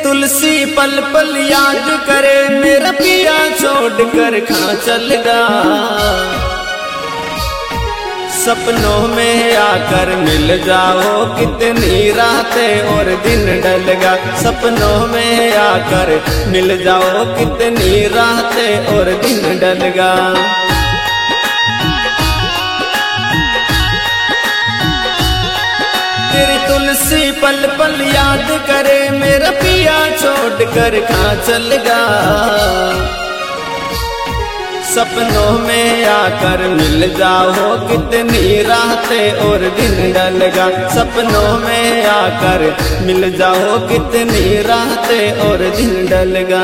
तुलसी पल पल याद करे, मेरा पिया छोड़ कर कहाँ चल गा। सपनों में आकर मिल जाओ, कितनी रातें और दिन ढल गा। सपनों में आकर मिल जाओ, कितनी रातें और दिन ढल गा। तेरी तुलसी पल पल याद करे, मेरा पिया छोड़ कर कहाँ चल गा। सपनों में आकर मिल जाओ, कितनी रातें और दिन ढल गा। सपनों में आकर मिल जाओ, कितनी रातें और दिन ढल गा।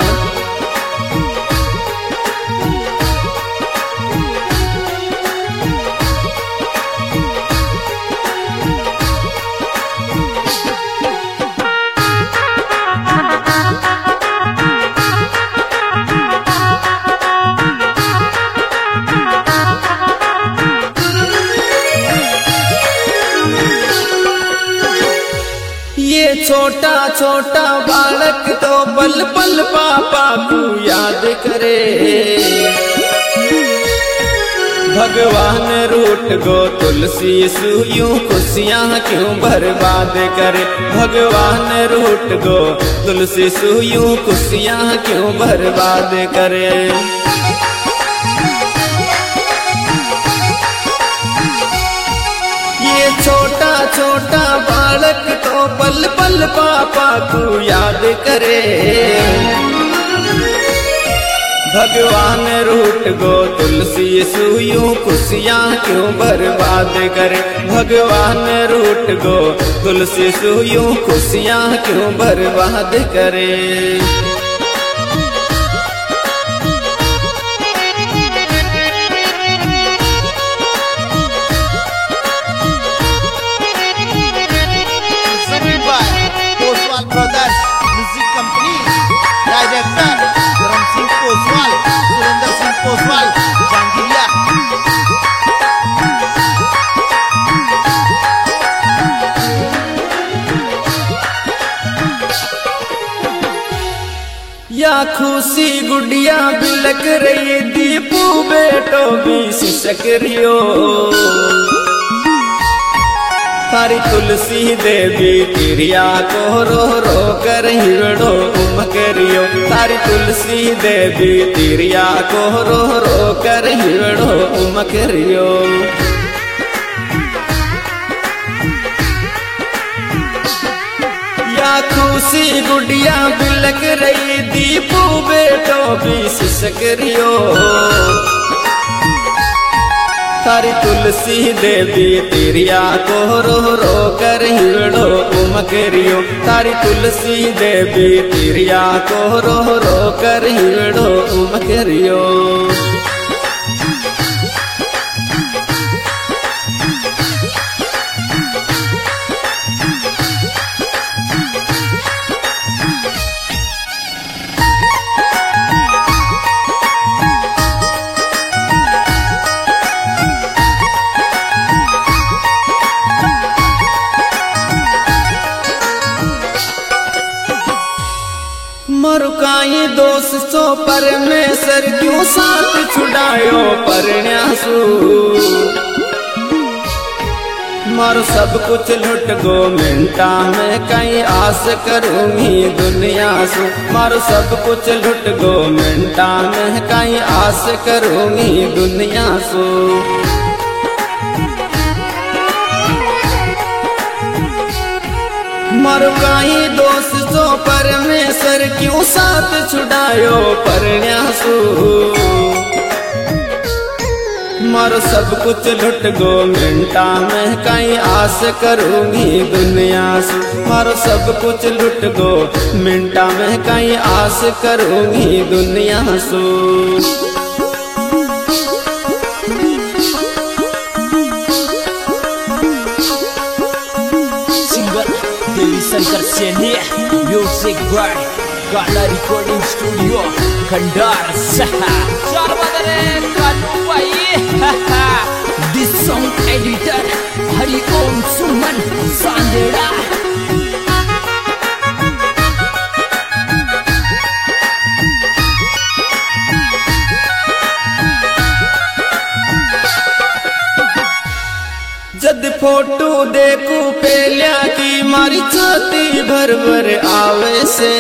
ये छोटा छोटा बालक तो पल पल पापा को याद करे। भगवान रूठ गो तुलसी सु यूं खुशियाँ क्यों बर्बाद करे। भगवान रूठ गो तुलसी सु यूं खुशियाँ क्यों बर्बाद करे। ये छोटा छोटा बालक तो पल पल पापा को याद करे। भगवान रूठ गो तुलसी सु यूं खुशियाँ क्यों बर्बाद करे। भगवान रूठ गो तुलसी सु यूं खुशियाँ क्यों बर्बाद करे। ब्रदर्स म्यूजिक कंपनी, डायरेक्टर धर्म सिंह पोसवाल, सुरेंद्र सिंह पोसवाल, जांगिरिया। या खुशी गुड़िया बिलक रही, दीपू बेटो भी सिसक रियो। थारी तुलसी देवी तिरिया को रो रो कर हिरड़ो उमकरियो। थारी तुलसी देवी तिरिया को रो रो कर हिरड़ो उमकरियो। या खुशी गुड़िया बिलक रही, दीपू बेटो भी सिसक रियो। थारी तुलसी देवी तिरिया को रो रो कर हिरड़ो उमकरियो। थारी तुलसी देवी तिरिया को रो रो कर हिरड़ो उमकरियो। मरुकाई दोष सो परमेश्वर क्यों साथ छुड़ायो परण्यासु। मारो सब कुछ लुट गो मिनटा में, कहीं आस करूंगी दुनिया सु। मारो सब कुछ लुट गो मिनटा में, कहीं आस करूंगी दुनिया सु। मरुकाई दोष सो परमेश्वर क्यों साथ छुड़ायो परण्यासु। मारो सब कुछ लुट गो मिनटा में, कहीं आस करूंगी दुनिया सु। मारो सब कुछ लुट गो मिनटा में, कहीं आस करूंगी दुनिया सु। शंकर सेनी म्यूजिक बाय गाना रिकॉर्डिंग स्टूडियो खंडार चार बदले कानू भाई। This song editor Hariom Suman Sandera. जद फोटो देखू पेलिया की मारी छाती भर भर आवे से,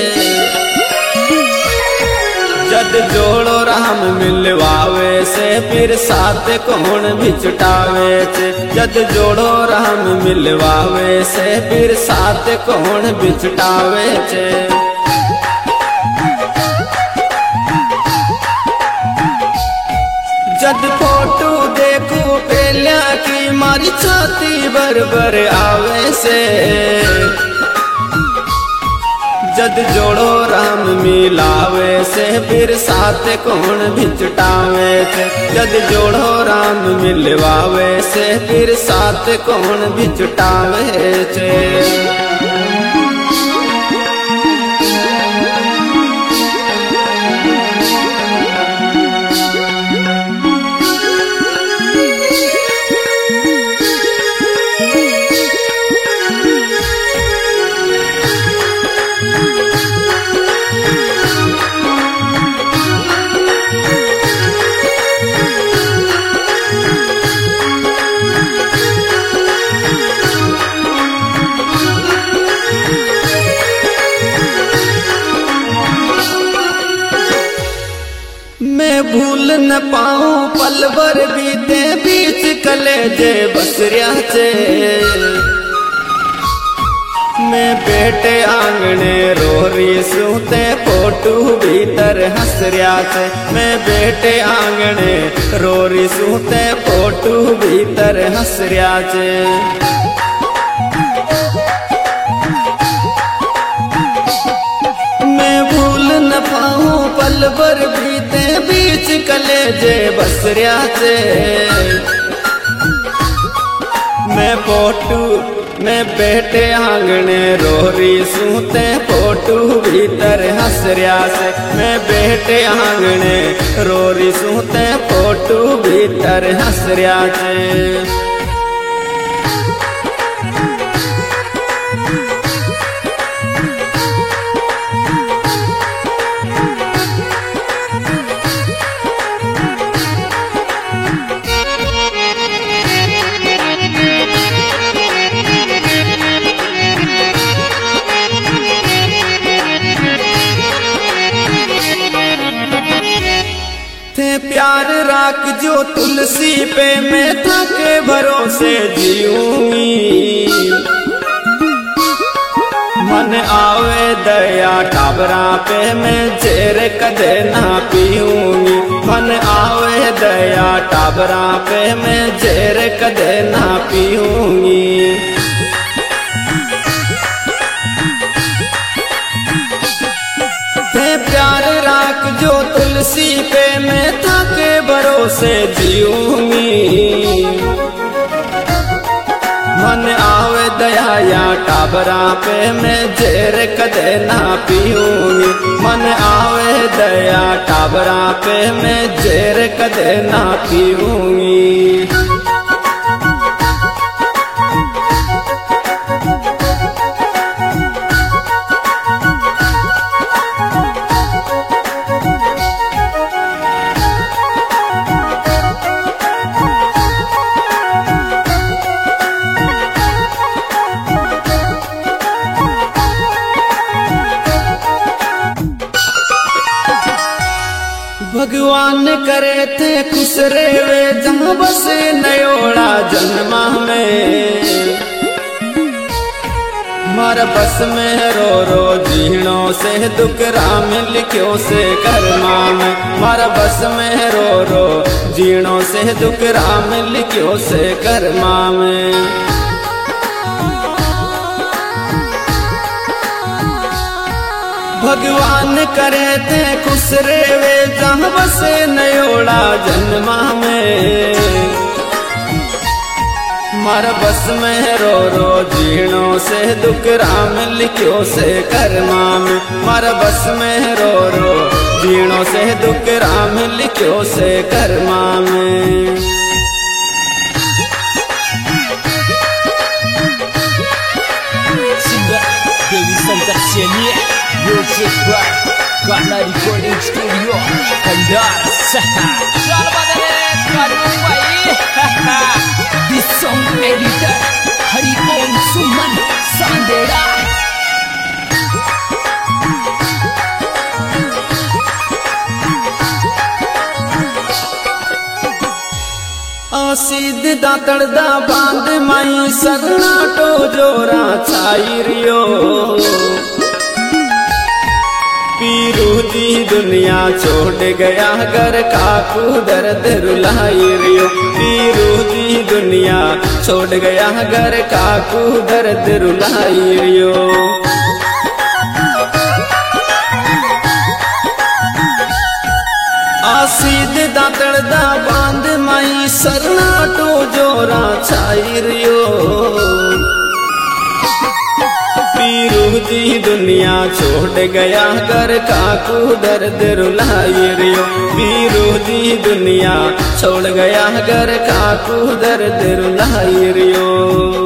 जद जोड़ो राम मिलवावे से फिर साथ कौन भी छुटावे से, जद जोड़ो राम मिलवावे से फिर साथ कौन भी छुटावे से। जद फोटो देखू पेलिया की मारी छाती भर भर आवे से, जद जोड़ो राम मिलावे से फिर साथ कौन भी छुटावे से, जद जोड़ो राम मिलवावे से फिर साथ कौन भी छुटावे से। मैं भूल न पाऊं पल भर बीते बीच कलेजे बसरिया से, मैं बेटे आंगने रोरी सूते फोटू भीतर हंसरिया से, मैं बेटे आंगने रोरी सूते फोटू भीतर हंसरिया से। मैं भूल न पाऊं पल भर बीते बीच कलेजे बसरिया से, मैं बेटे आंगने रोरी सूते फोटू भीतर हंसरिया से, मैं बेटे आंगने रोरी सूते फोटू भीतर हंसरिया से। प्यार राख जो तुलसी पे मैं थके भरोसे जीऊंगी, मन आवे दया टाबरा पे मैं जेर कदे ना पीऊंगी, मन आवे दया टाबरा पे मैं जेर कदे ना पीऊंगी। प्यार राख जो तुलसी पे मैं थके भरोसे जीऊंगी, मन आवे दया या टाबरा पे मैं जेर कदे ना पीऊंगी, मन आवे दया टाबरा पे मैं जेर कदे ना पीऊंगी। भगवान करे थे खुश रेवे जहाँ बसे नयोड़ा जन्मा में, मारा बस में रो रो जीणों से दुख राम लिख्यो से कर्मा में, मारा बस में रो रो जीणों से दुख राम लिख्यो से कर्मा में। भगवान करे थे खुश रेवे जहाँ बसे नयोड़ा जन्मा में, मारा बस में रो रो जीणों से दुख राम लिख्यो से कर्मा में, मारा बस में रो रो जीणों से दुख राम लिख्यो से कर्मा में। Dewi Santar Senia Music by Kana Recording Studio Kandar Saha Salva dari Kanu Pai This sound editor Hariom Suman Sandera. सीध दातड़ दा बांध माई सरना टो जोरा छाई रियो पीरू जी दुनिया छोड़ गया घर काकू दर्द रुलाई रियो पीरू जी दुनिया छोड़ गया घर काकू दर्द रुलाई रियो। सीध दातड़ दा बांध माई सरना टो जोरा छाई रियो पीरू जी दुनिया छोड़ गया घर काकू दर्द रुलाई रियो पीरू जी दुनिया छोड़ गया घर काकू दर्द रुलाई रियो।